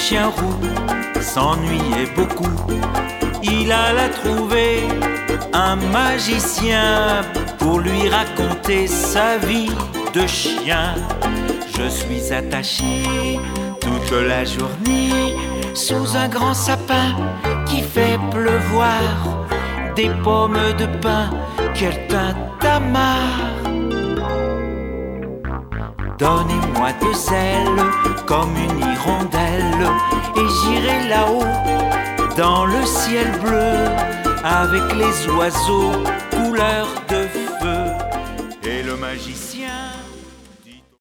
chien roux s'ennuyait beaucoup. Il alla trouver un magicien pour lui raconter sa vie de chien. Je suis attaché toute la journée sous un grand sapin qui fait pleuvoir des pommes de pin. Quel tintamarre! Donnez-moi 2 ailes comme une hirondelle et j'irai là-haut dans le ciel bleu avec les oiseaux couleur de feu. Et le magicien